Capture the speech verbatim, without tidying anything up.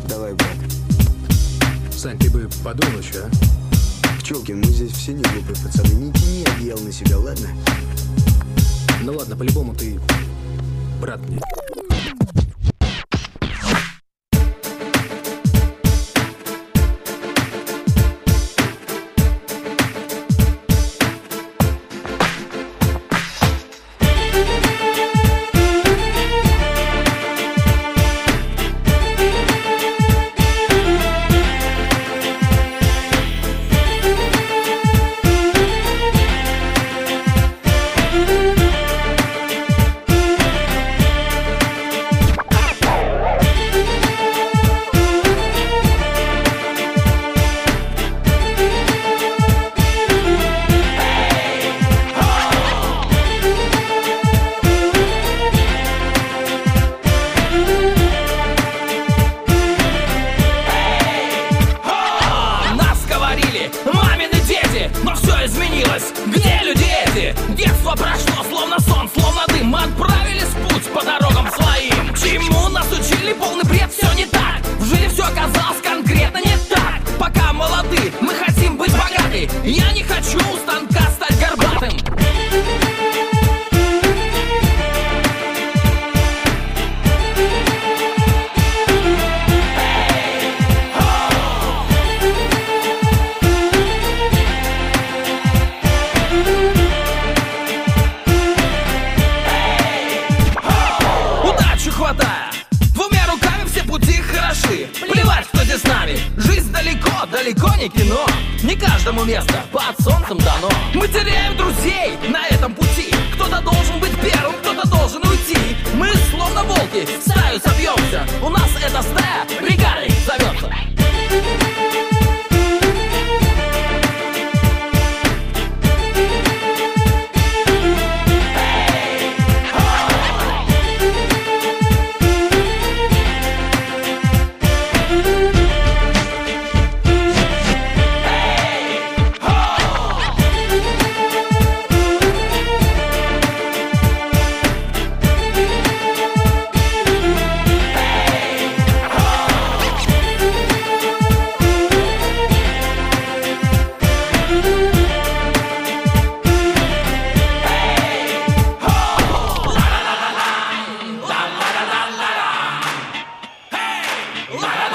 Давай, брат. Сань, ты бы подумал еще, а? Пчелкин, мы здесь все не глупые пацаны. Не тяни одеяло на себя, ладно? Ну ладно, по-любому ты брат мне. Мамины дети, но все изменилось. Где люди эти? Детство прошло, словно сон, словно дым. Мы отправились в путь по дорогам своим. Чему нас учили, полный бред, все не так. В жизни все оказалось конкретно не так. Пока молоды, мы хотим быть богаты. Я не хочу у станка стать горбатым. Хватая, двумя руками все пути хороши. Плевать, кто здесь с нами. Жизнь далеко, далеко не кино. Не каждому место под солнцем дано. Мы теряем друзей на этом пути. Кто-то должен быть первым, кто-то должен уйти. Мы словно волки, в стаю собьемся. У нас эта стая бригадой зовется. La